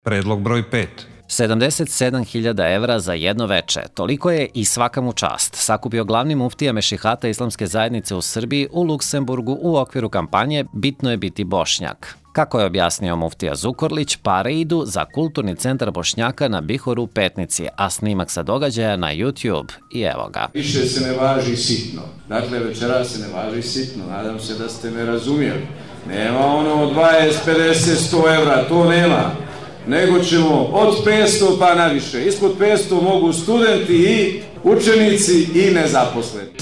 Predlog broj 5. 77.000 evra za jedno veče. Toliko je i svaka mu čast sakupio glavni muftija Mešihata Islamske zajednice u Srbiji u Luksemburgu u okviru kampanje Bitno je biti Bošnjak. Kako je objasnio muftija Zukorlić, pare idu za Kulturni centar Bošnjaka na Bihoru u Petnici, a snimak sa događaja na YouTube. I evo ga. Više se ne važi sitno. Dakle, večera se ne važi sitno. Nadam se da ste me razumjeli. Nema ono 20, 50, 100 evra, to nema. Nego ćemo od 500 pa naviše. Ispod 500 mogu studenti i učenici i nezaposleni.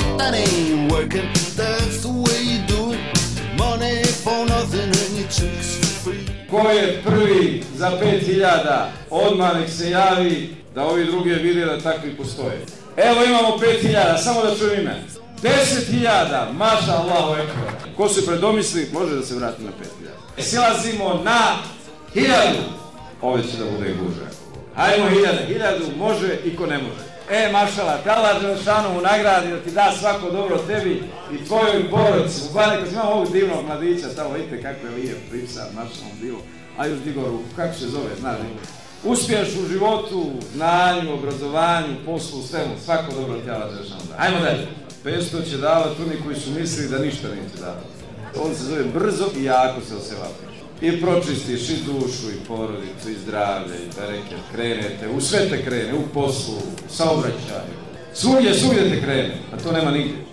Ko je prvi za 5.000, odmah nek se javi da ovi drugi vide da takvi postoje. Evo imamo 5.000, samo da čujem ime. 10.000, maša Allahu ekber. Ko se predomisli, može da se vrati na 5.000. Silazimo na 1.000. Ove će da bude gužve. Hajmo 1.000, može i ko ne može. Mašala, te Allah Đelešanu u nagradi da ti da svako dobro tebi i tvojoj porodici. U Bani, kad imamo ovog divnog mladića, tamo vidite kako je lijep, pripsa, mašalom bilo. A još digo ruku, kako se zove, znaš. Uspješ u životu, znanju, obrazovanju, poslu, svemu, svako dobro ti Allah Đelešanu da. Hajmo dalje. 500 će davati oni koji su mislili da ništa neće davati. On se zove brzo i jako se osevati. I pročistiš i dušu, i porodicu, i zdravlje, i bereket, krenete, u sve te krene, u poslu, u saobraćaju. Svugdje te krene, a to nema nigdje.